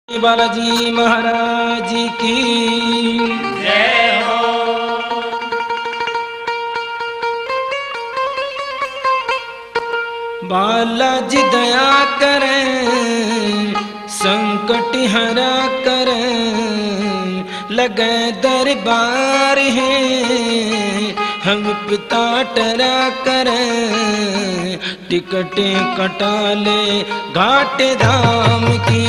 बालाजी महाराज की जय हो। बालाजी दया करें, संकट हरा करें, लगे दरबार है, हम पिता टरा करें, टिकटें कटा ले घाट धाम की।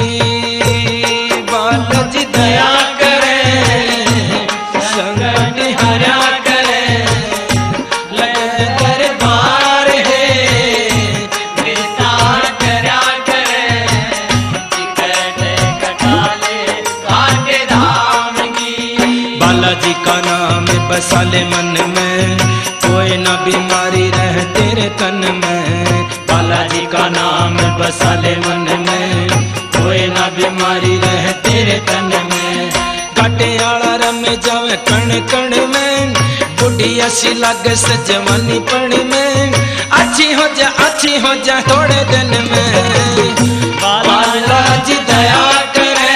बालाजी दया करें, संकट हरा करें, लगे दरबार है, पिता टरा करें, टिकट कटा ले घाट धाम की। बालाजी का नाम बसा ले मन में, कोई ना बीमारी रह तेरे तन में। बालाजी का नाम बसा ले मन में, कोई ना बीमारी रह तेरे तन में। काटे आला रम जावे कण कण में, बुढ़िया सी लागे से जवानी पण में। अच्छी हो जा थोड़े दिन में। बालाजी दया करे,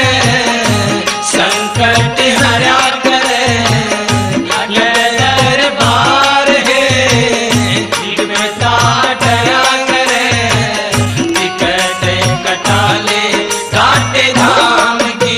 संकट हरा करे, दरबार है, पिता टरा करे, टिकट कटा ले घाट धाम की।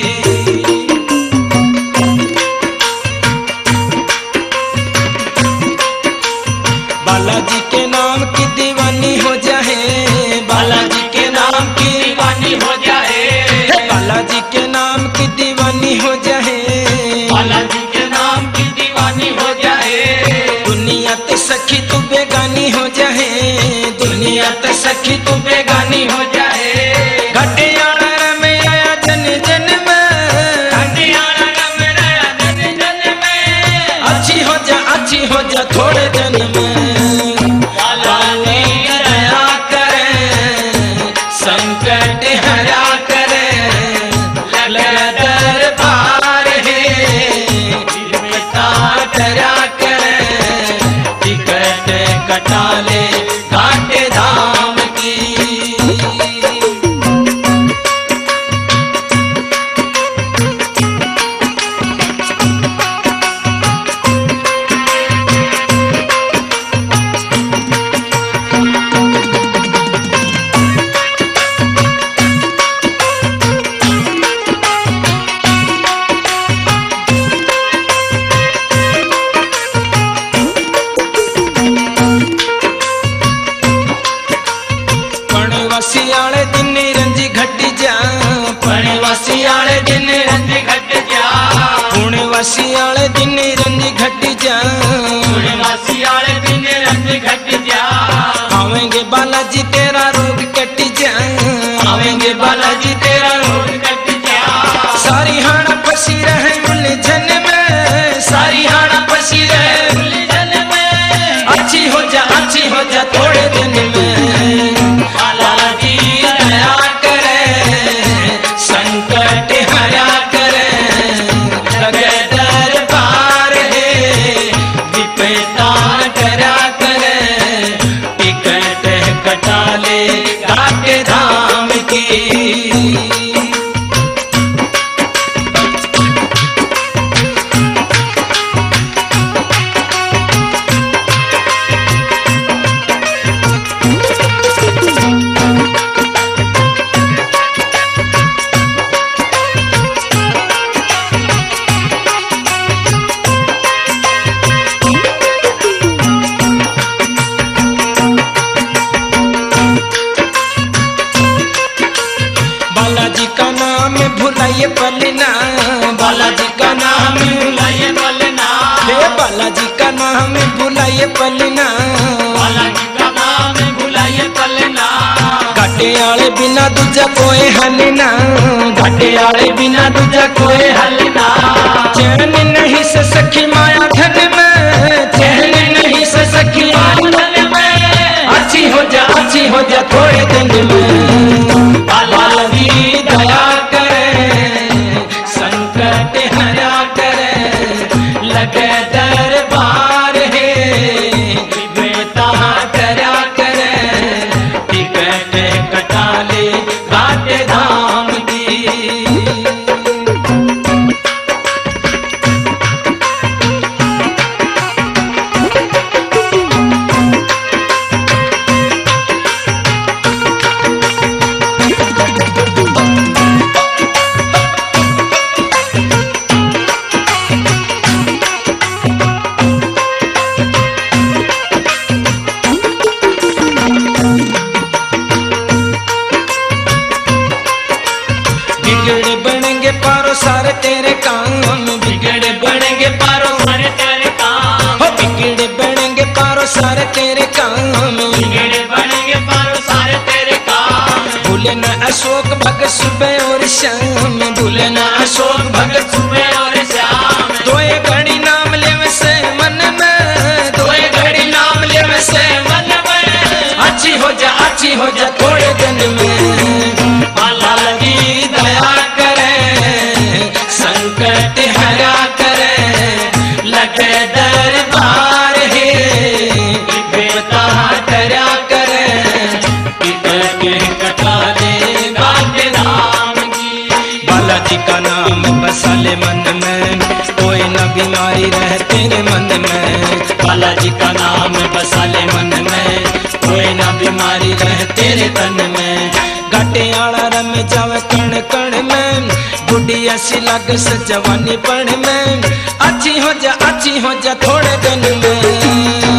बालाजी के नाम की दीवानी हो जाए, बालाजी के नाम की दीवानी हो जाए, बालाजी के नाम की दीवानी हो जाए, बालाजी के नाम की दीवानी हो जाए। दुनिया ते सखी तू बेगानी हो जाए, दुनिया ते सखी तू बेगानी हो जाए। घटियाला रम आया जन जन में, घटियाला रम आया जन जन में। अच्छी हो जा थोड़े दिन में। बालाजी दया करे, संकट हरा करे, लगे दरबार है, पिता टरा करे, टिकट कटा ले घाट धाम की। पणवासियाले दिन रंजी घट जा, पणवासियाले दिन रंज घट जा, पुणवासियाले दिन रंजी घट जा। पुणवासियाले दिन रंज घट जा। आवेंगे बालाजी तेरा रोग कट जा, आवेंगे बालाजी तेरा रोग कट जा। सारी हाना फसी रहे उलझन में, सारी हाना फसी रहे उलझन में। अच्छी हो जा थोड़े दिन में। बालाजी दया करे, संकट हरा करे, लगे दरबार है, विपदा टरा करे, टिकट कटा ले घाट धाम की। बालाजी का नाम भुलाइए पलना, बालाजी का नाम भुलाइए पलना, हे बालाजी का नाम भुलाइए पलना। बालाजी का नाम भुलाइए पलना। घाटे आले बिना दूजा कोई हल ना, घाटे आले बिना दूजा कोई हल ना। चैन नहीं से सखी माया धन में, चैन नहीं से सखी माया धन में। अच्छी हो जा थोड़े दिन में। बालाजी दया करे, संकट हरा करे, लगे दरबार है, पिता टरा करे, टिकट कटा ले घाट धाम की। बिगड़े बनेंगे पारो सारे तेरे काम, बिगड़े बनेंगे पारो सारे तेरे काम, हो बिगड़े बनेंगे पारो सारे तेरे काम, बिगड़े बनेंगे पारो सारे तेरे काम। भूले न अशोक भगत सुबह और शाम, भूले न अशोक भगत सुबह और शाम, दोए घड़ी नाम लेवे से मन में, दोए घड़ी नाम लेवे से मन में अच्छी हो जा थोड़े दिन में। बाला की दया करे संकट हरा करे, लगे दरबार है बेटा डरा करे, पितर के कटा दे बाटे राम की। बालाजी का नाम बसा ले मन में, कोई न बीमारी रहे तेरे मन में, बालाजी का नाम बसा ले मन में, कोई ना बीमारी रहे तेरे तन में। घाटे आला रम जावे कण कण में, बुढ़िया सी लग से जवानी पण में, अच्छी हो जा थोड़े दिन में।